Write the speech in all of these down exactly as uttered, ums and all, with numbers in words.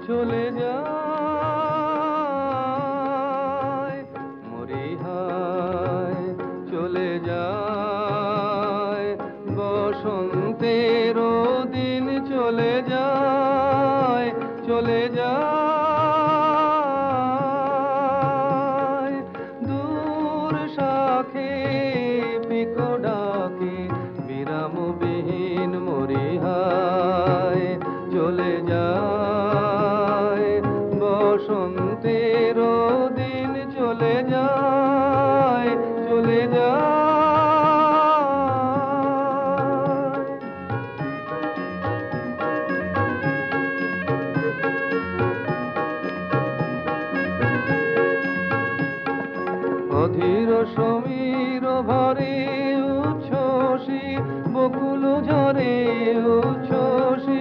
চলে যায় মরিহায় চলে যায় বসন্তের দিন চলে যায় চলে যায় দূর শাখে পিকো ডাকে বিরামবিহীন মরিহায় চলে যায় বসন্তের দিন চলে যায় চলে যায় অধীর সমীর ভরে উচ্ছ্বসী বকুল ঝরে উচ্ছ্বসী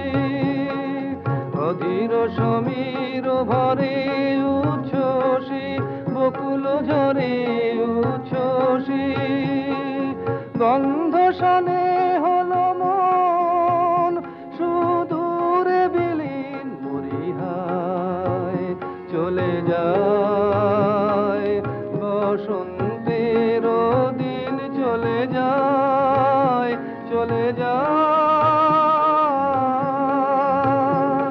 অধীর সমীর ভরে উচ্ছ্বসী বকুল ঝরে উচ্ছ্বসী গন্ধ শানে হলো মন সুদূরে বিলীন মরিহায় চলে যায় বসন্তের দিন চলে যায় চলে যায়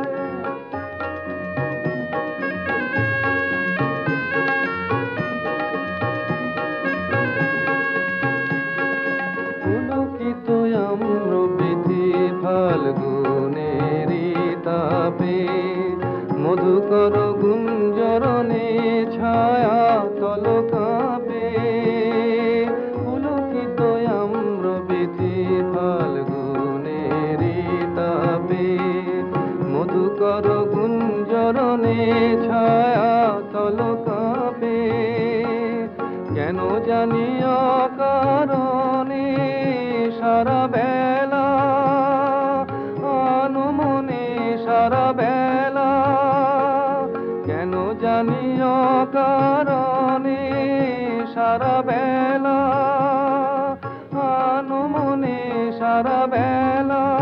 পুলকিত আম্র বৃথি ফাল্গুনেরি তাপে মধুকর গুঞ্জরণে ছায়া তল কাঁপে পুলকিত আম্র বৃথি ফাল্গুনেরি তাপে মধুকর গুঞ্জরণে ছায়া তল কাঁপে কেন জানি অকারণে সারা বেলা আনমনে সারা বেলা কেন জানি অকারণে সারা বেলা আনমনে সারা বেলা